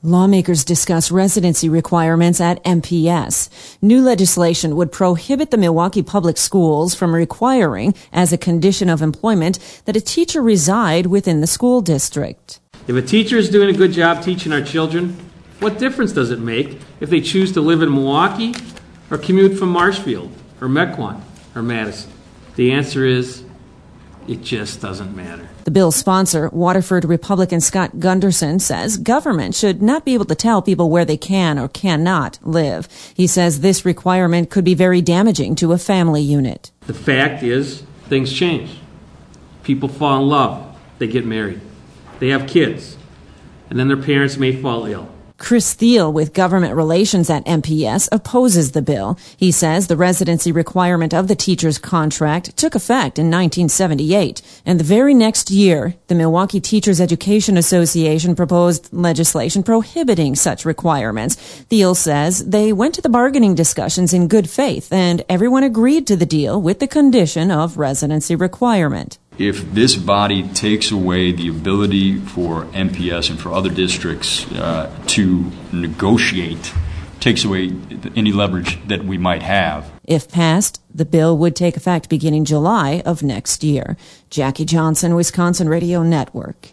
Lawmakers discuss residency requirements at MPS. New legislation would prohibit the Milwaukee Public Schools from requiring, as a condition of employment, that a teacher reside within the school district. If a teacher is doing a good job teaching our children, what difference does it make if they choose to live in Milwaukee or commute from Marshfield or Mequon or Madison? The answer is, it just doesn't matter. The bill's sponsor, Waterford Republican Scott Gunderson, says government should not be able to tell people where they can or cannot live. He says this requirement could be very damaging to a family unit. The fact is, things change. People fall in love. They get married. They have kids. And then their parents may fall ill. Chris Thiel with Government Relations at MPS opposes the bill. He says the residency requirement of the teacher's contract took effect in 1978, and the very next year, the Milwaukee Teachers Education Association proposed legislation prohibiting such requirements. Thiel says they went to the bargaining discussions in good faith, and everyone agreed to the deal with the condition of residency requirement. If this body takes away the ability for MPS and for other districts to negotiate, takes away any leverage that we might have. If passed, the bill would take effect beginning July of next year. Jackie Johnson, Wisconsin Radio Network.